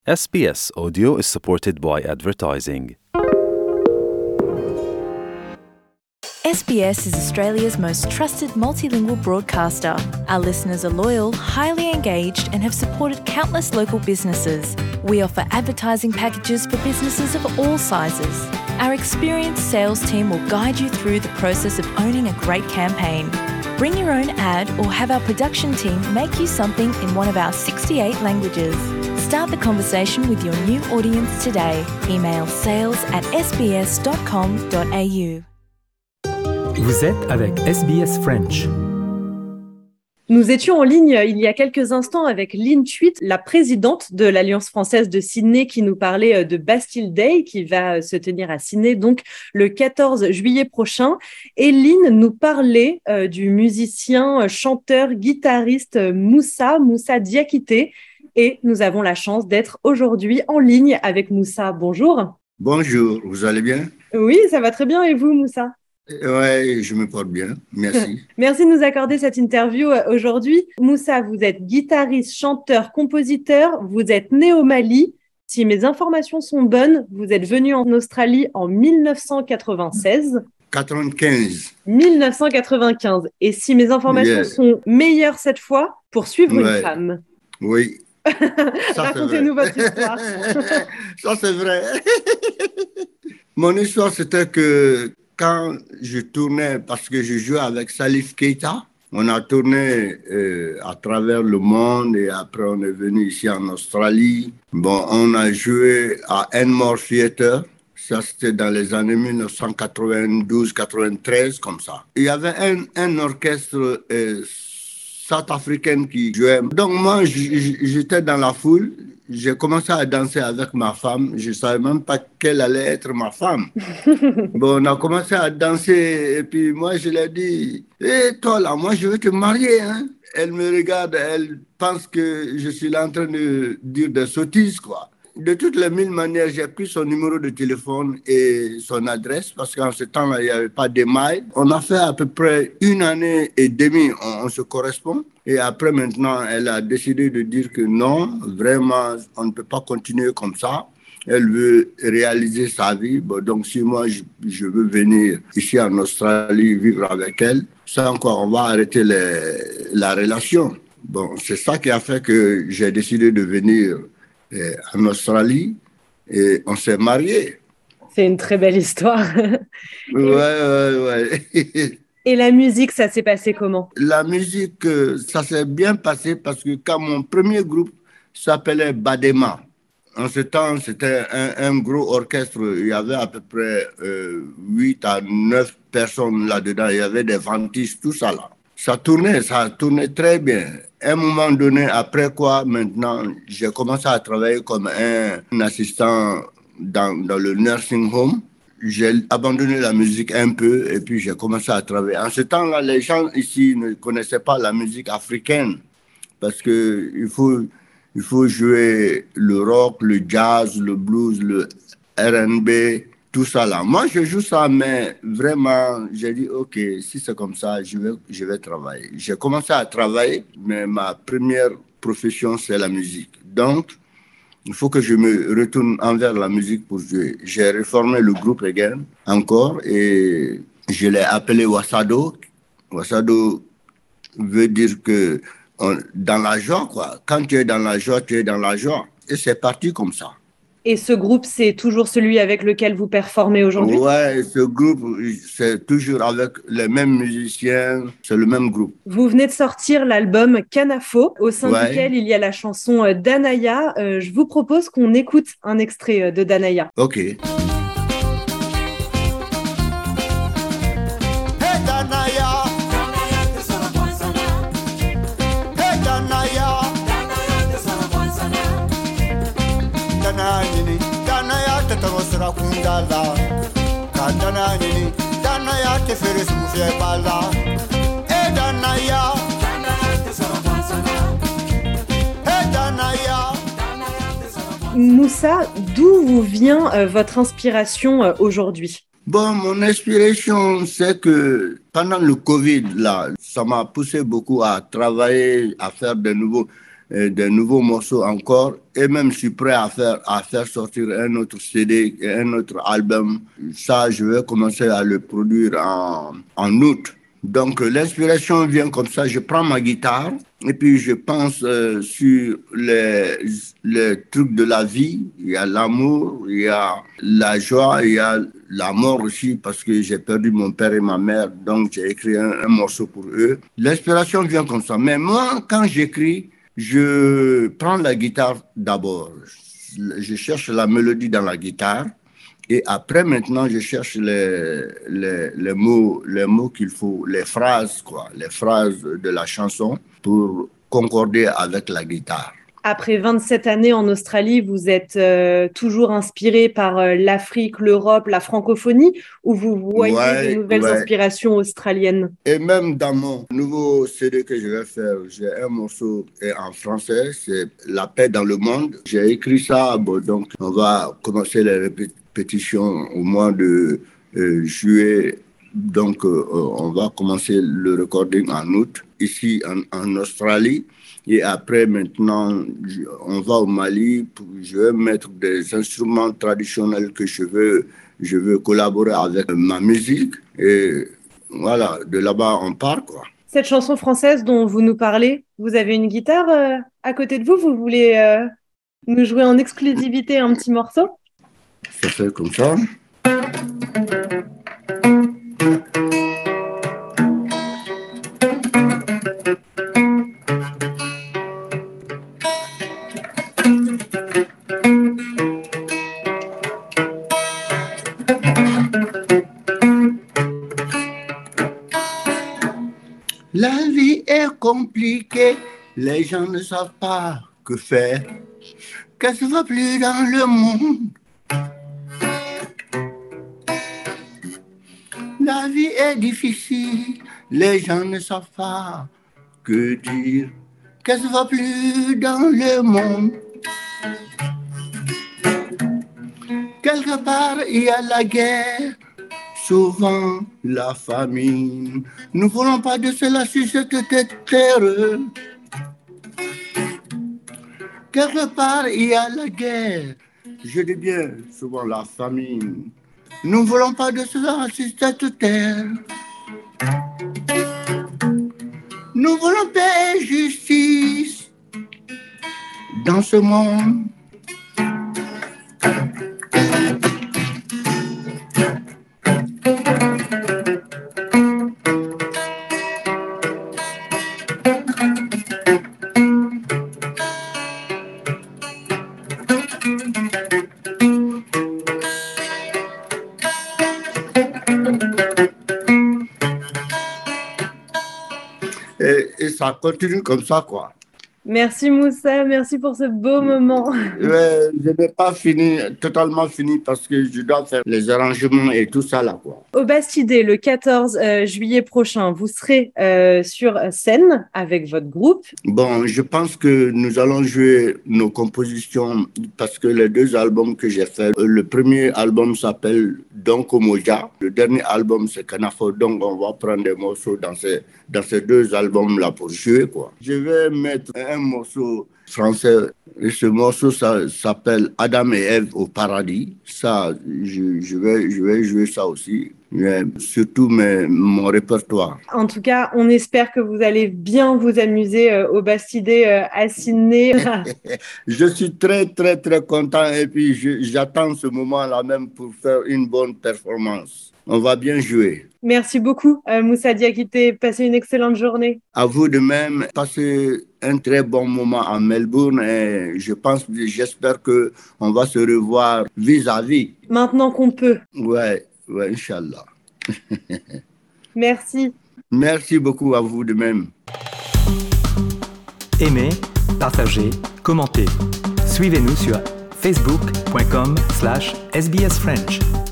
SBS Audio is supported by advertising. SBS is Australia's most trusted multilingual broadcaster. Our listeners are loyal, highly engaged, and have supported countless local businesses. We offer advertising packages for businesses of all sizes. Our experienced sales team will guide you through the process of owning a great campaign. Bring your own ad or have our production team make you something in one of our 68 languages. Start the conversation with your new audience today. Email sales@sbs.com.au. Vous êtes avec SBS French. Nous étions en ligne il y a quelques instants avec Lynn Thuit, la présidente de l'Alliance française de Sydney, qui nous parlait de Bastille Day, qui va se tenir à Sydney donc le 14 juillet prochain. Et Lynn nous parlait du musicien, chanteur, guitariste Moussa Diakité. Et nous avons la chance d'être aujourd'hui en ligne avec Moussa. Bonjour. Bonjour, vous allez bien? Oui, ça va très bien. Et vous, Moussa? Oui, je me porte bien. Merci. Merci de nous accorder cette interview aujourd'hui. Moussa, vous êtes guitariste, chanteur, compositeur. Vous êtes né au Mali. Si mes informations sont bonnes, vous êtes venu en Australie en 1996. 95. 1995. Et si mes informations sont meilleures cette fois, pour suivre une femme. Oui. Racontez-nous votre histoire. Ça, c'est vrai. Mon histoire, c'était que quand je tournais, parce que je jouais avec Salif Keita, on a tourné à travers le monde et après on est venu ici en Australie. Bon, on a joué à Enmore Theatre. Ça, c'était dans les années 1992-93, comme ça. Il y avait un orchestre South-africaine qui jouait. Donc moi, j'étais dans la foule. J'ai commencé à danser avec ma femme. Je ne savais même pas quelle allait être ma femme. Bon, on a commencé à danser et puis moi, je lui ai dit « Hé, toi là, moi, je veux te marier. Hein? » Elle me regarde, elle pense que je suis là en train de dire des sottises, quoi. De toutes les mille manières, j'ai pris son numéro de téléphone et son adresse parce qu'en ce temps-là, il n'y avait pas d'email. On a fait à peu près 1 année et demie, on se correspond. Et après, maintenant, elle a décidé de dire que non, vraiment, on ne peut pas continuer comme ça. Elle veut réaliser sa vie. Bon, donc, si moi, je veux venir ici en Australie vivre avec elle, ça encore, on va arrêter la relation. Bon, c'est ça qui a fait que j'ai décidé de venir en Australie et on s'est mariés. C'est une très belle histoire. Ouais. Et la musique, ça s'est passé comment? La musique, ça s'est bien passé parce que quand mon premier groupe s'appelait Badema, en ce temps, c'était un gros orchestre. Il y avait à peu près 8 à 9 personnes là-dedans. Il y avait des ventistes, tout ça là. Ça tournait très bien. À un moment donné, après quoi, maintenant, j'ai commencé à travailler comme un assistant dans le nursing home. J'ai abandonné la musique un peu et puis j'ai commencé à travailler. En ce temps-là, les gens ici ne connaissaient pas la musique africaine parce que il faut jouer le rock, le jazz, le blues, le R&B, tout ça là. Moi, je joue ça, mais vraiment, j'ai dit, OK, si c'est comme ça, je vais travailler. J'ai commencé à travailler, mais ma première profession, c'est la musique. Donc, il faut que je me retourne envers la musique pour jouer. J'ai réformé le groupe again, encore, et je l'ai appelé Wassado. Wassado veut dire que dans la joie, quoi. Quand tu es dans la joie, tu es dans la joie. Et c'est parti comme ça. Et ce groupe, c'est toujours celui avec lequel vous performez aujourd'hui? Ouais, ce groupe, c'est toujours avec les mêmes musiciens, c'est le même groupe. Vous venez de sortir l'album Canafo, au sein duquel il y a la chanson Danaya. Je vous propose qu'on écoute un extrait de Danaya. Ok. Moussa, d'où vous vient votre inspiration aujourd'hui? Bon, mon inspiration, c'est que pendant le Covid, là, ça m'a poussé beaucoup à travailler, à faire de nouveaux. des nouveaux morceaux encore. Et même, je suis prêt à faire sortir un autre CD, un autre album. Ça, je vais commencer à le produire en août. Donc, l'inspiration vient comme ça. Je prends ma guitare et puis je pense sur les trucs de la vie. Il y a l'amour, il y a la joie, il y a la mort aussi parce que j'ai perdu mon père et ma mère. Donc, j'ai écrit un morceau pour eux. L'inspiration vient comme ça. Mais moi, quand j'écris, je prends la guitare d'abord. Je cherche la mélodie dans la guitare. Et après, maintenant, je cherche les mots qu'il faut, les phrases de la chanson pour concorder avec la guitare. Après 27 années en Australie, vous êtes toujours inspiré par l'Afrique, l'Europe, la francophonie, ou vous voyez de nouvelles inspirations australiennes? Et même dans mon nouveau CD que je vais faire, j'ai un morceau en français, c'est La paix dans le monde. J'ai écrit ça, donc on va commencer les répétitions au mois de juillet. Donc on va commencer le recording en août, ici en Australie. Et après, maintenant, on va au Mali. Je vais mettre des instruments traditionnels que je veux collaborer avec ma musique. Et voilà, de là-bas, on part, quoi. Cette chanson française dont vous nous parlez, vous avez une guitare à côté de vous? Vous voulez nous jouer en exclusivité un petit morceau? Ça fait comme ça. La vie est compliquée, les gens ne savent pas que faire. Qu'est-ce qui va plus dans le monde? La vie est difficile, les gens ne savent pas que dire. Qu'est-ce qui va plus dans le monde? Quelque part, il y a la guerre. Souvent la famine. Nous ne voulons pas de cela sur cette terre. Quelque part, il y a la guerre. Je dis bien, souvent la famine. Nous ne voulons pas de cela sur cette terre. Nous voulons paix et justice dans ce monde. Et ça continue comme ça, quoi. Merci Moussa, merci pour ce beau moment. Je n'ai pas totalement fini parce que je dois faire les arrangements et tout ça là, quoi. Au Bastidé, le 14 juillet prochain, vous serez sur scène avec votre groupe. Bon, je pense que nous allons jouer nos compositions parce que les deux albums que j'ai faits, le premier album s'appelle Donko Moja, le dernier album c'est Kanafo, donc on va prendre des morceaux dans ces deux albums-là pour jouer, quoi. Je vais mettre un morceau français et ce morceau ça s'appelle Adam et Ève au paradis. Ça, je vais jouer ça aussi, mais surtout mon répertoire. En tout cas, on espère que vous allez bien vous amuser au Bastidé à Sydney. Je suis très, très, très content et puis j'attends ce moment-là même pour faire une bonne performance. On va bien jouer. Merci beaucoup, Moussa Diakité. Passez une excellente journée. À vous de même. Passez un très bon moment à Melbourne et j'espère qu'on va se revoir vis-à-vis. Maintenant qu'on peut. Ouais, Inch'Allah. Merci. Merci beaucoup à vous de même. Aimez, partagez, commentez. Suivez-nous sur facebook.com/sbsfrench.